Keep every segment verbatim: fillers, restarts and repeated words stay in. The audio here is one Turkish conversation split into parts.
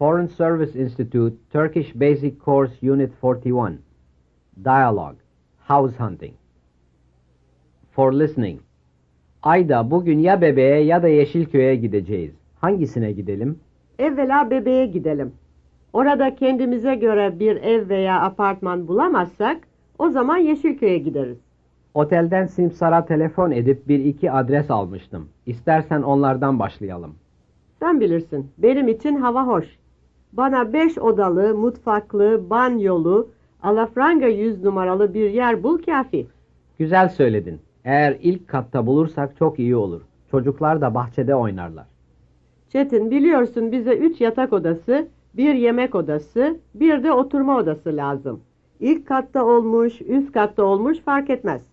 Foreign Service Institute, Turkish Basic Course, Unit forty-one. Dialogue, House Hunting. For listening. Ayda, bugün ya Bebe'ye ya da Yeşilköy'e gideceğiz. Hangisine gidelim? Evvela Bebe'ye gidelim. Orada kendimize göre bir ev veya apartman bulamazsak, o zaman Yeşilköy'e gideriz. Otelden Simsar'a telefon edip bir iki adres almıştım. İstersen onlardan başlayalım. Sen bilirsin, benim için hava hoş. Bana beş odalı, mutfaklı, banyolu, alafranga yüz numaralı bir yer bul kafi. Güzel söyledin. Eğer ilk katta bulursak çok iyi olur. Çocuklar da bahçede oynarlar. Çetin, biliyorsun bize üç yatak odası, bir yemek odası, bir de oturma odası lazım. İlk katta olmuş, üst katta olmuş fark etmez.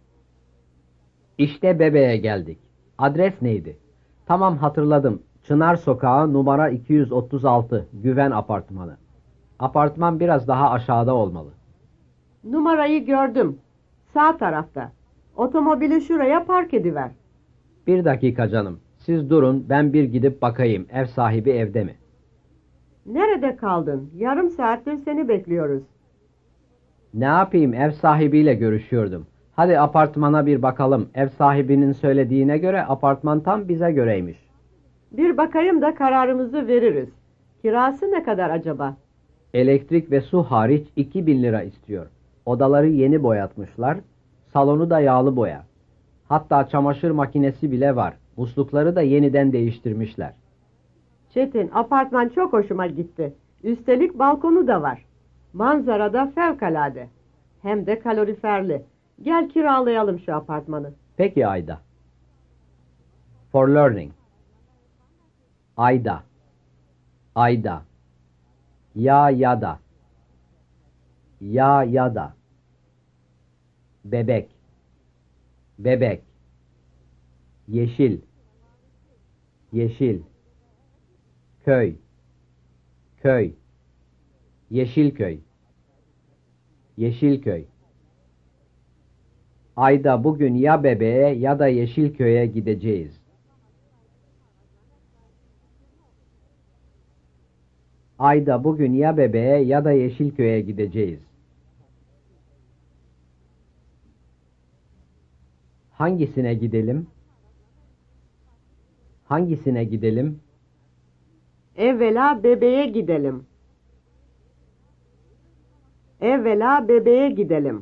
İşte Bebe'ye geldik. Adres neydi? Tamam, hatırladım. Çınar Sokağı, numara iki yüz otuz altı, Güven Apartmanı. Apartman biraz daha aşağıda olmalı. Numarayı gördüm. Sağ tarafta. Otomobili şuraya park ediver. Bir dakika canım. Siz durun, ben bir gidip bakayım ev sahibi evde mi? Nerede kaldın? Yarım saattir seni bekliyoruz. Ne yapayım, ev sahibiyle görüşüyordum. Hadi apartmana bir bakalım. Ev sahibinin söylediğine göre apartman tam bize göreymiş. Bir bakayım da kararımızı veririz. Kirası ne kadar acaba? Elektrik ve su hariç iki bin lira istiyor. Odaları yeni boyatmışlar. Salonu da yağlı boya. Hatta çamaşır makinesi bile var. Muslukları da yeniden değiştirmişler. Çetin, apartman çok hoşuma gitti. Üstelik balkonu da var. Manzara da fevkalade. Hem de kaloriferli. Gel kiralayalım şu apartmanı. Peki Ayda. For learning. Ayda. Ayda. Ya ya da. Ya ya da. Bebek. Bebek. Yeşil. Yeşil. Köy. Köy. Yeşilköy. Yeşilköy. Ayda, bugün ya Bebe'ye ya da Yeşilköy'e gideceğiz. Ayda, bugün ya Bebe'ye ya da Yeşilköy'e gideceğiz. Hangisine gidelim? Hangisine gidelim? Evvela Bebe'ye gidelim. Evvela Bebe'ye gidelim.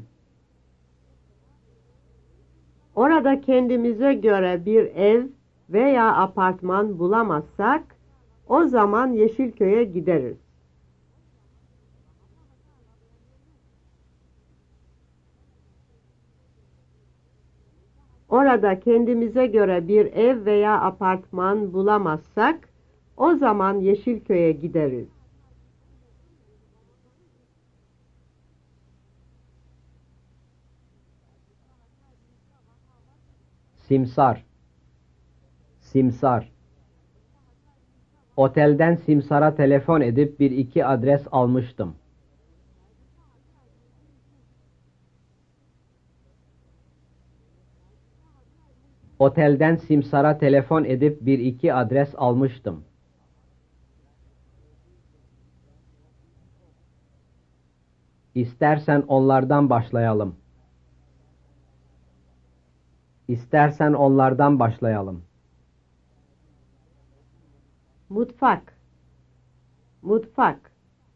Orada kendimize göre bir ev veya apartman bulamazsak, o zaman Yeşilköy'e gideriz. Orada kendimize göre bir ev veya apartman bulamazsak, o zaman Yeşilköy'e gideriz. Simsar. Simsar. Otelden Simsar'a telefon edip bir iki adres almıştım. Otelden Simsar'a telefon edip bir iki adres almıştım. İstersen onlardan başlayalım. İstersen onlardan başlayalım. Mutfak. Mutfak.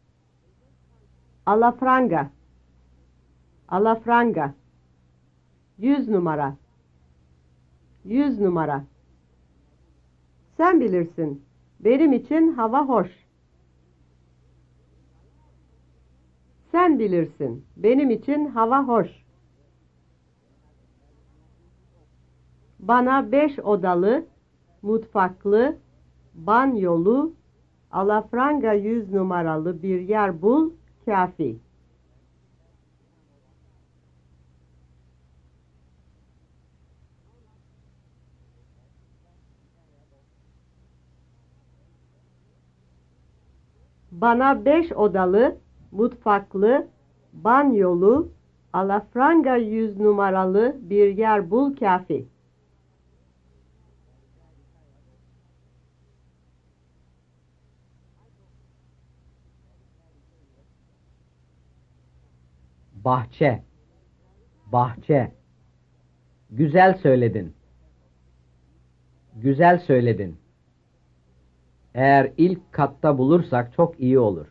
Alafranga. Alafranga. Yüz numara. Yüz numara. Sen bilirsin. Benim için hava hoş. Sen bilirsin. Benim için hava hoş. Bana beş odalı, mutfaklı, banyolu, alafranga yüz numaralı bir yer bul, kafi. Bana beş odalı, mutfaklı, banyolu, alafranga yüz numaralı bir yer bul, kafi. Bahçe, bahçe. Güzel söyledin. Güzel söyledin. Eğer ilk katta bulursak çok iyi olur.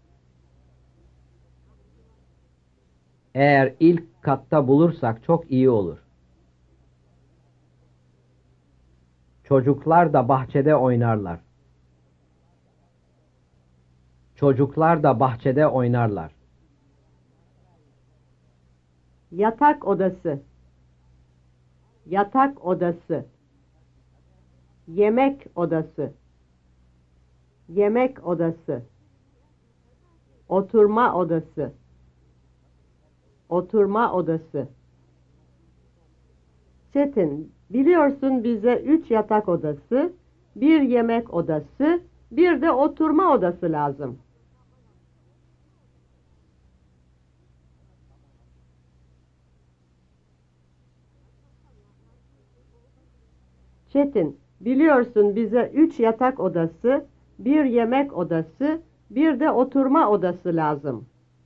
Eğer ilk katta bulursak çok iyi olur. Çocuklar da bahçede oynarlar. Çocuklar da bahçede oynarlar. Yatak odası. Yatak odası. Yemek odası. Yemek odası. Oturma odası. Oturma odası. Çetin, biliyorsun bize üç yatak odası, bir yemek odası, bir de oturma odası lazım. Çetin, biliyorsun bize üç yatak odası, bir yemek odası, bir de oturma odası lazım.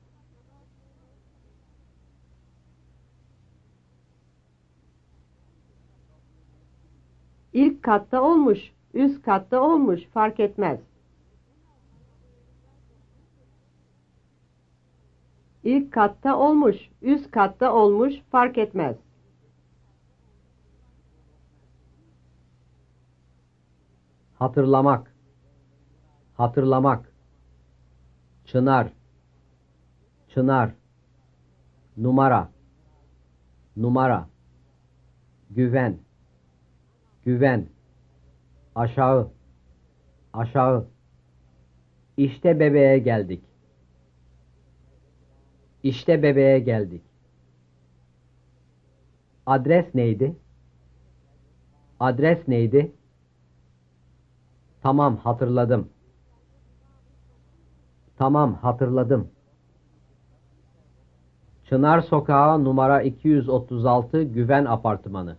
İlk katta olmuş, üst katta olmuş, fark etmez. İlk katta olmuş, üst katta olmuş, fark etmez. Hatırlamak, hatırlamak. Çınar, çınar. Numara, numara. Güven, güven. Aşağı, aşağı. İşte bebeğe geldik. İşte bebeğe geldik. Adres neydi? Adres neydi? Tamam, hatırladım. Tamam, hatırladım. Çınar Sokağı numara iki yüz otuz altı Güven Apartmanı.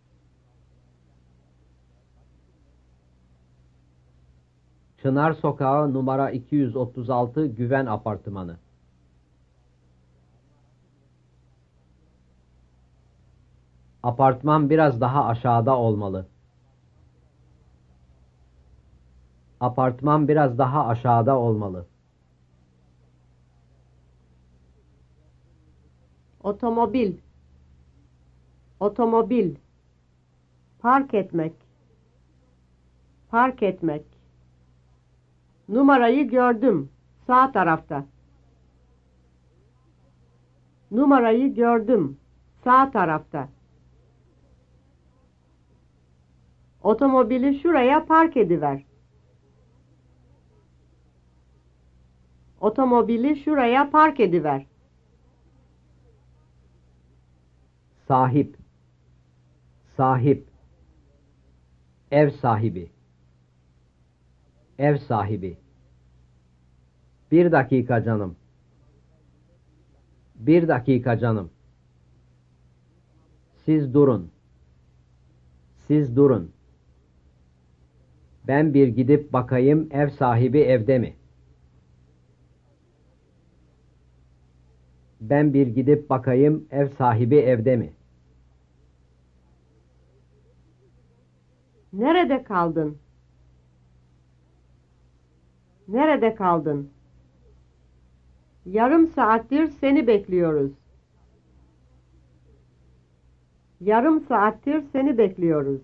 Çınar Sokağı numara iki yüz otuz altı Güven Apartmanı. Apartman biraz daha aşağıda olmalı. Apartman biraz daha aşağıda olmalı. Otomobil. Otomobil. Park etmek. Park etmek. Numarayı gördüm. Sağ tarafta. Numarayı gördüm. Sağ tarafta. Otomobili şuraya park ediver. Otomobili şuraya park ediver. Sahip, sahip. Ev sahibi, ev sahibi. Bir dakika canım. Bir dakika canım. Siz durun. Siz durun. Ben bir gidip bakayım ev sahibi evde mi? Ben bir gidip bakayım ev sahibi evde mi? Nerede kaldın? Nerede kaldın? Yarım saattir seni bekliyoruz. Yarım saattir seni bekliyoruz.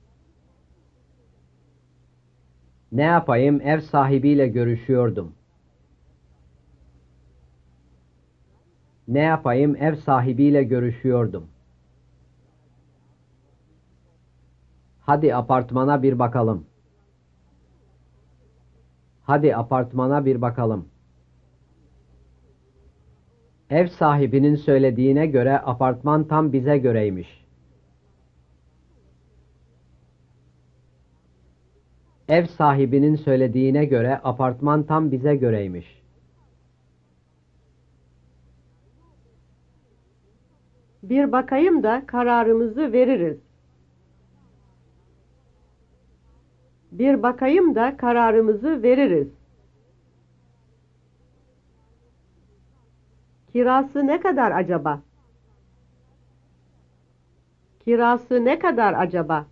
Ne yapayım ev sahibiyle görüşüyordum. Ne yapayım ev sahibiyle görüşüyordum. Hadi apartmana bir bakalım. Hadi apartmana bir bakalım. Ev sahibinin söylediğine göre apartman tam bize göreymiş. Ev sahibinin söylediğine göre apartman tam bize göreymiş. Bir bakayım da kararımızı veririz. Bir bakayım da kararımızı veririz. Kirası ne kadar acaba? Kirası ne kadar acaba?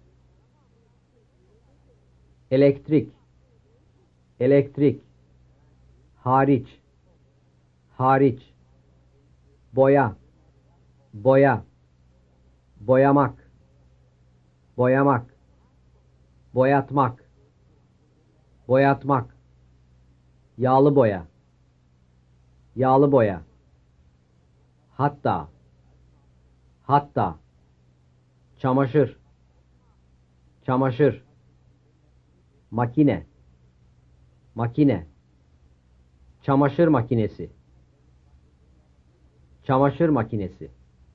Elektrik, elektrik, hariç, hariç, boya, boya, boyamak, boyamak, boyatmak, boyatmak, yağlı boya, yağlı boya, hatta, hatta, çamaşır, çamaşır, makine, makine, çamaşır makinesi, çamaşır makinesi,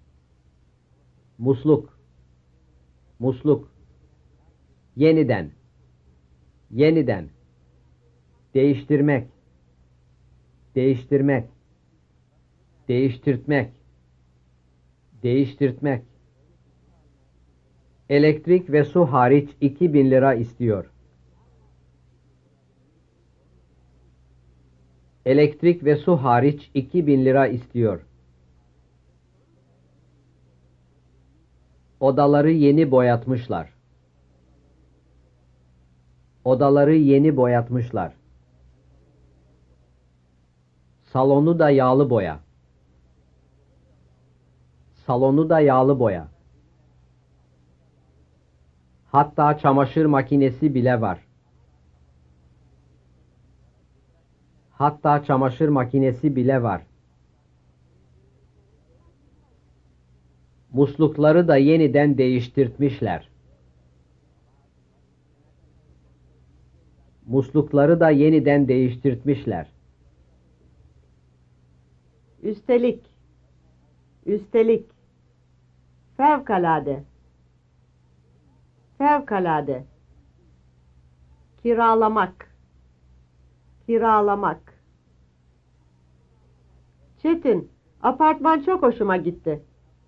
musluk, musluk, yeniden, yeniden, değiştirmek, değiştirmek, değiştirtmek, değiştirtmek. Elektrik ve su hariç iki bin lira istiyor. Elektrik ve su hariç iki bin lira istiyor. Odaları yeni boyatmışlar. Odaları yeni boyatmışlar. Salonu da yağlı boya. Salonu da yağlı boya. Hatta çamaşır makinesi bile var. Hatta çamaşır makinesi bile var. Muslukları da yeniden değiştirtmişler. Muslukları da yeniden değiştirtmişler. Üstelik, üstelik, fevkalade, fevkalade, kiralamak, kiralamak. Çetin, apartman çok hoşuma gitti.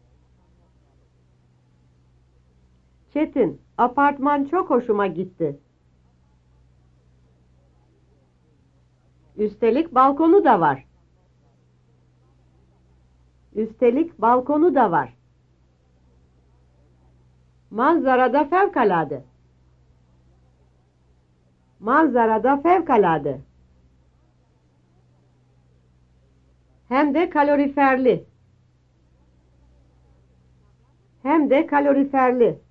Çetin, apartman çok hoşuma gitti. Üstelik balkonu da var. Üstelik balkonu da var. Manzarada fevkalade. Manzarada fevkalade. Hem de kaloriferli. Hem de kaloriferli.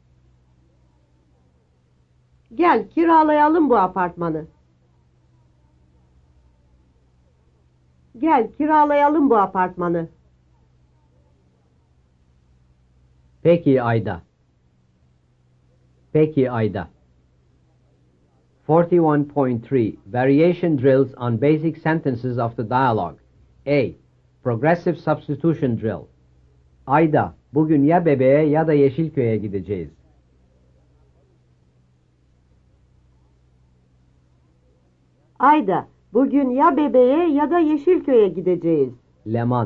Gel kiralayalım bu apartmanı. Gel kiralayalım bu apartmanı. Peki Ayda. Peki Ayda. forty-one point three Variation drills on basic sentences of the dialogue. A. Progressive substitution drill. Ayda, bugün ya bebeğe ya da Yeşilköy'e gideceğiz. Ayda, bugün ya bebeğe ya da Yeşilköy'e gideceğiz. Leman.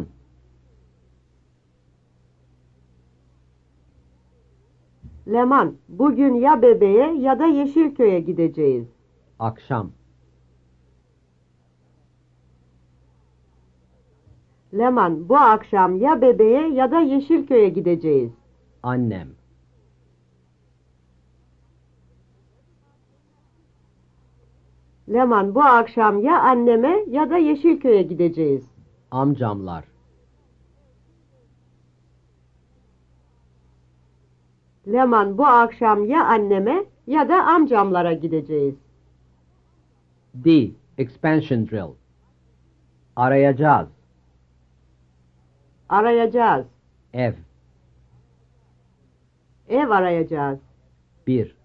Leman, bugün ya bebeğe ya da Yeşilköy'e gideceğiz. Akşam. Leman, bu akşam ya bebeğe ya da Yeşilköy'e gideceğiz. Annem. Leman, bu akşam ya anneme ya da Yeşilköy'e gideceğiz. Amcamlar. Leman, bu akşam ya anneme ya da amcamlara gideceğiz. D. Expansion drill. Arayacağız. Arayacağız. Ev. Ev arayacağız. Bir.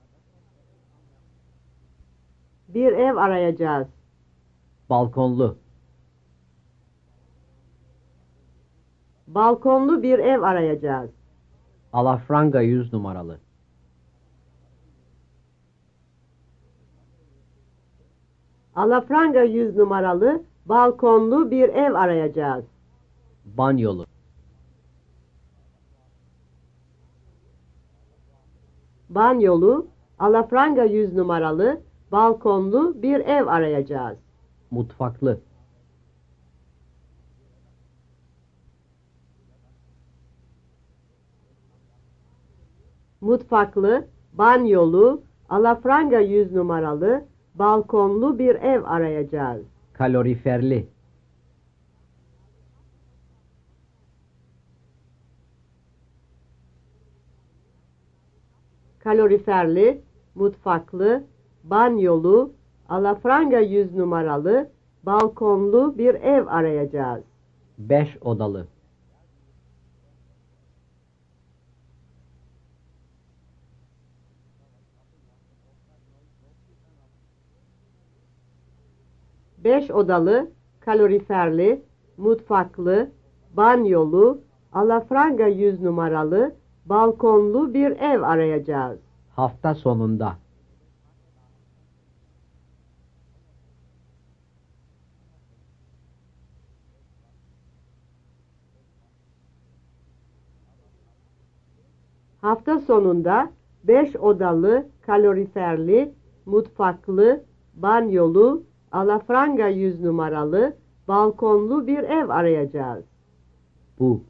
Bir ev arayacağız. Balkonlu. Balkonlu bir ev arayacağız. Alafranga yüz numaralı. Alafranga yüz numaralı balkonlu bir ev arayacağız. Banyolu. Banyolu, alafranga yüz numaralı balkonlu bir ev arayacağız. Mutfaklı. mutfaklı, banyolu, alafranga yüz numaralı, balkonlu bir ev arayacağız. Kaloriferli. Kaloriferli, mutfaklı, banyolu, alafranga yüz numaralı, balkonlu bir ev arayacağız. Beş odalı. Beş odalı, kaloriferli, mutfaklı, banyolu, alafranga yüz numaralı, balkonlu bir ev arayacağız. Hafta sonunda. Hafta sonunda beş odalı, kaloriferli, mutfaklı, banyolu, alafranga yüz numaralı, balkonlu bir ev arayacağız. Bu.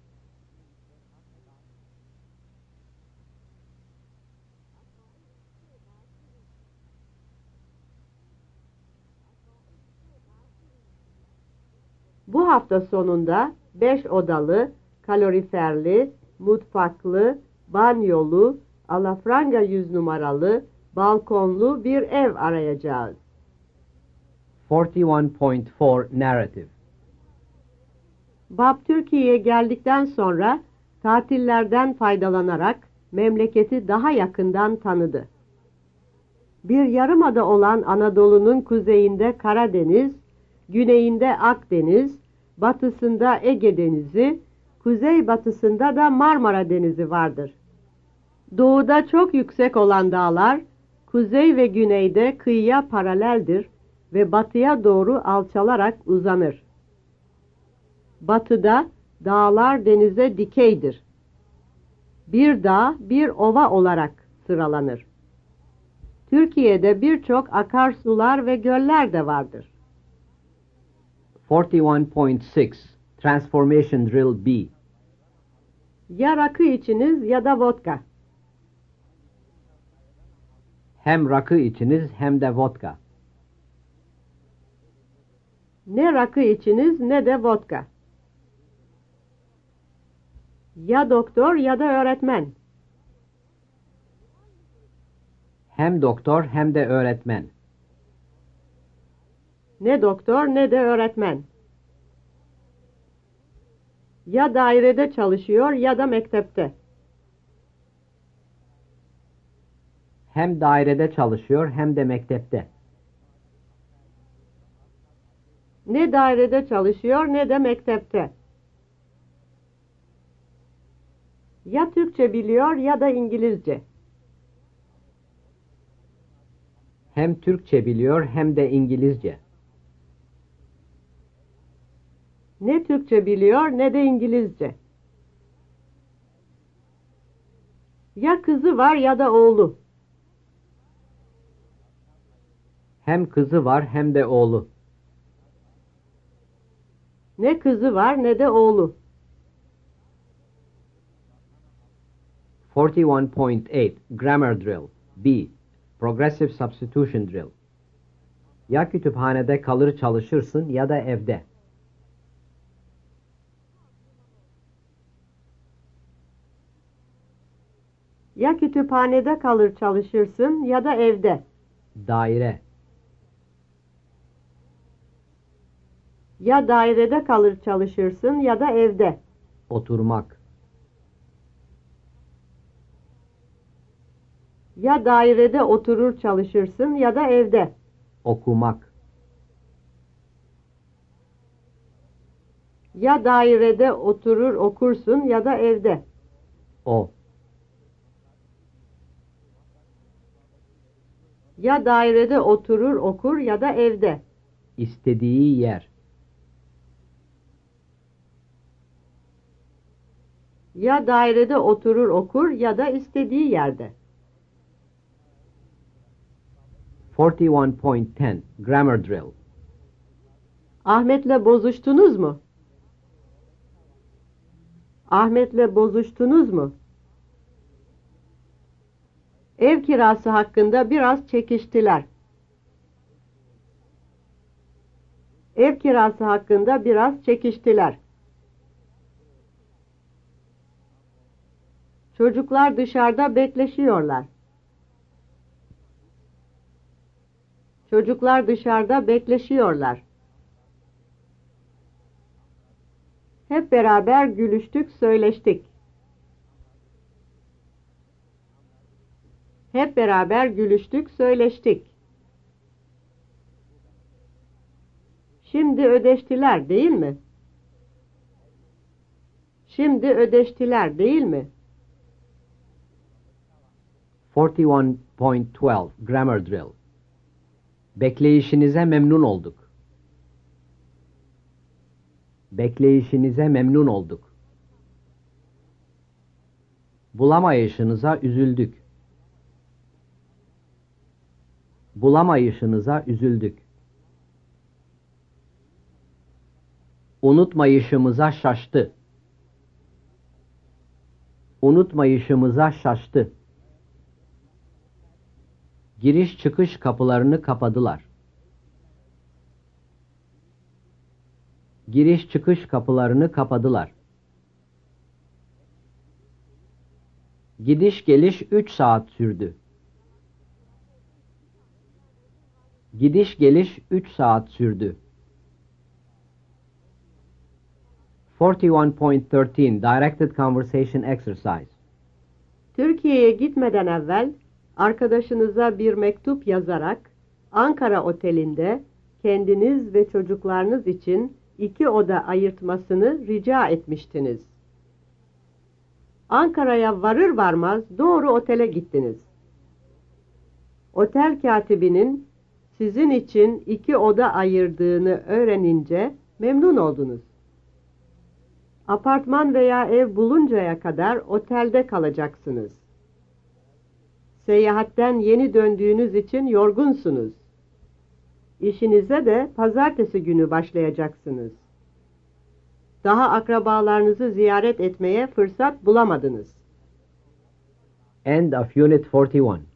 Bu hafta sonunda beş odalı, kaloriferli, mutfaklı, banyolu, alafranga yüz numaralı, balkonlu bir ev arayacağız. kırk bir nokta dört Narrative. Bab Türkiye'ye geldikten sonra tatillerden faydalanarak memleketi daha yakından tanıdı. Bir yarımada olan Anadolu'nun kuzeyinde Karadeniz, güneyinde Akdeniz, batısında Ege Denizi, kuzeybatısında da Marmara Denizi vardır. Doğuda çok yüksek olan dağlar, kuzey ve güneyde kıyıya paraleldir ve batıya doğru alçalarak uzanır. Batıda dağlar denize dikeydir. Bir dağ bir ova olarak sıralanır. Türkiye'de birçok akarsular ve göller de vardır. kırk bir nokta altı Transformation Drill B. Ya rakı içiniz ya da vodka. Hem rakı içiniz hem de vodka. Ne rakı içiniz ne de vodka. Ya doktor ya da öğretmen. Hem doktor hem de öğretmen. Ne doktor ne de öğretmen. Ya dairede çalışıyor ya da mektepte. Hem dairede çalışıyor hem de mektepte. Ne dairede çalışıyor ne de mektepte. Ya Türkçe biliyor ya da İngilizce. Hem Türkçe biliyor hem de İngilizce. Ne Türkçe biliyor ne de İngilizce. Ya kızı var ya da oğlu. Hem kızı var hem de oğlu. Ne kızı var ne de oğlu. kırk bir nokta altı Grammar Drill B. Progressive Substitution Drill. Ya kütüphanede kalır çalışırsın ya da evde. Ya kütüphanede kalır çalışırsın ya da evde. Daire. Ya dairede kalır çalışırsın ya da evde. Oturmak. Ya dairede oturur çalışırsın ya da evde. Okumak. Ya dairede oturur okursun ya da evde. O. Ya dairede oturur okur ya da evde. İstediği yer. Ya dairede oturur okur ya da istediği yerde. kırk bir nokta on Grammar Drill. Ahmet'le bozuştunuz mu? Ahmet'le bozuştunuz mu? Ev kirası hakkında biraz çekiştiler. Ev kirası hakkında biraz çekiştiler. Çocuklar dışarıda bekleşiyorlar. Çocuklar dışarıda bekleşiyorlar. Hep beraber gülüştük, söyleştik. Hep beraber gülüştük, söyleştik. Şimdi ödeştiler, değil mi? Şimdi ödeştiler, değil mi? forty-one point twelve Grammar Drill. Bekleyişinize memnun olduk. Bekleyişinize memnun olduk. Bulamayışınıza üzüldük. Bulamayışınıza üzüldük. Unutmayışımıza şaştı. Unutmayışımıza şaştı. Giriş çıkış kapılarını kapadılar. Giriş çıkış kapılarını kapadılar. Gidiş geliş üç saat sürdü. Gidiş geliş üç saat sürdü. forty-one point thirteen Directed Conversation Exercise. Türkiye'ye gitmeden evvel arkadaşınıza bir mektup yazarak Ankara Oteli'nde kendiniz ve çocuklarınız için iki oda ayırtmasını rica etmiştiniz. Ankara'ya varır varmaz doğru otele gittiniz. Otel katibinin sizin için iki oda ayırdığını öğrenince memnun oldunuz. Apartman veya ev buluncaya kadar otelde kalacaksınız. Seyahatten yeni döndüğünüz için yorgunsunuz. İşinize de pazartesi günü başlayacaksınız. Daha akrabalarınızı ziyaret etmeye fırsat bulamadınız. End of Unit forty-one.